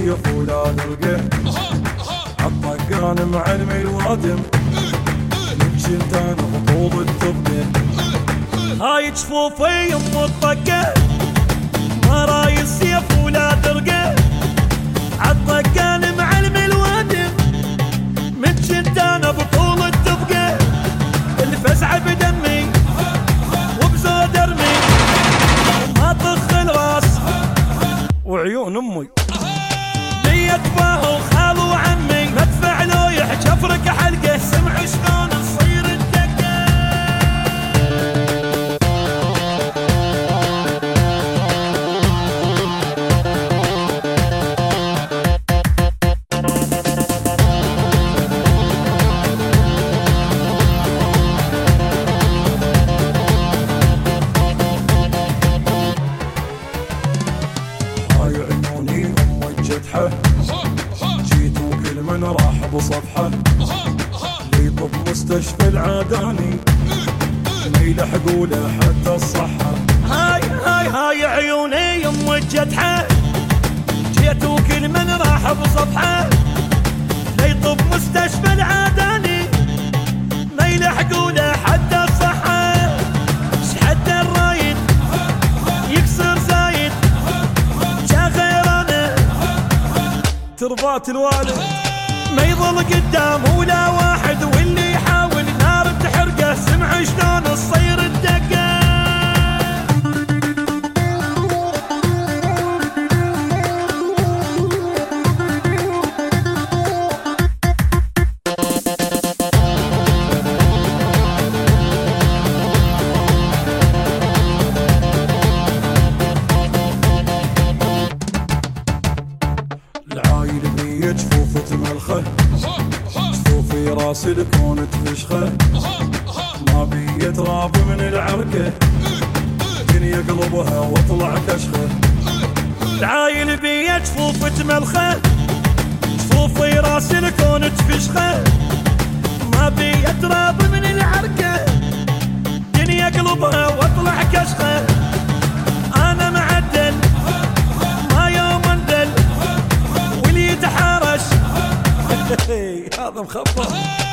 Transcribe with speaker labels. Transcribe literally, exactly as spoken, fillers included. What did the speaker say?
Speaker 1: السيف ولا نلقى عالطقان معلمي الوادم من شنتان بطول التبقى.
Speaker 2: هاي جفوفي ام الطقه مراي السيف ولا ترقى عالطقان معلمي الوادم من شنتان بطول التبقى. الفزعه بدمي وبزود ارمي ما طخ الراس
Speaker 1: وعيون امي
Speaker 2: لي اتباهو خال وعمي مدفع لو يحجى افرق حلقه سمع شلون تصير الدقه.
Speaker 1: هاي عيوني ام الجدحه جيت وكل من راح بصفحه لي طب مستشفى العاداني ما يلحقوا له حتى الصحه.
Speaker 2: هاي هاي هاي عيوني يم الجدحه جيت وكل من راح بصفحه ليطب مستشفى العاداني ما يلحقوا له حتى الصحه. شحد الرايد يكسر زايد جا غير انا
Speaker 1: تربات الوالد
Speaker 2: ما يظل قدام ولا واحد واللي يحاول نار بتحرقه سمع شلون تصير الدقه.
Speaker 1: العايل بي جفوف تملخه جفوفي راس الكون تفشخه ما بي تراب من العركه دنيا قلبها واطلع كشخه.
Speaker 2: العايل بي جفوف تملخه جفوفي راس الكون تفشخه ما بي تراب من العركه دنيا قلبها واطلع كشخه. انا معدل ما يوم اندل واللي يتحارش
Speaker 1: هذا مخبط